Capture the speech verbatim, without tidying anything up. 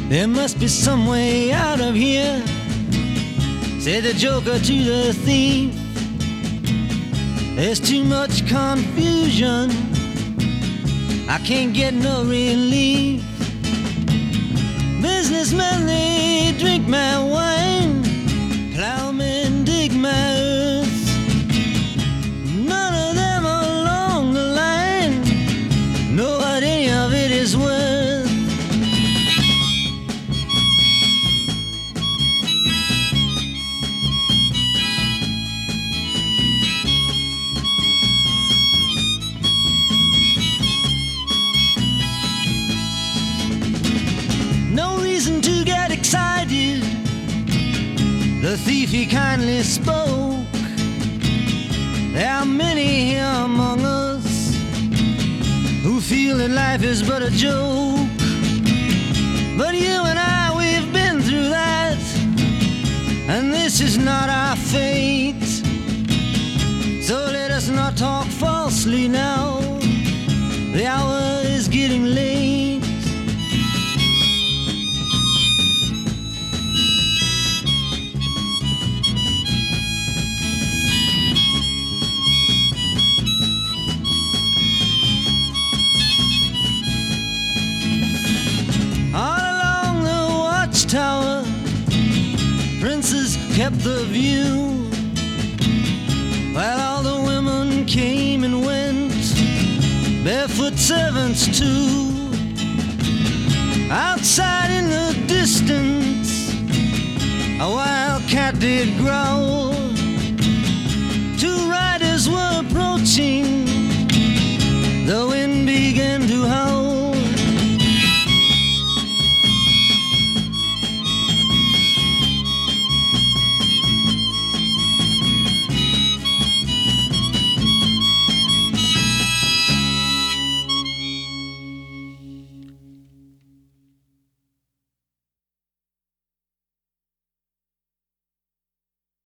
There must be some way out of here, said the joker to the thief. There's too much confusion, I can't get no relief. Businessmen, they drink my wine, plowmen dig my earth. None of them along the line know what any of it is worth. No reason to get excited, the thief he kindly spoke. There are many here among us who feel that life is but a joke. But you and I, we've been through that, and this is not our fate. So let us not talk falsely now, the hour is getting late. Tower, princes kept the view, while all the women came and went, barefoot servants too. Outside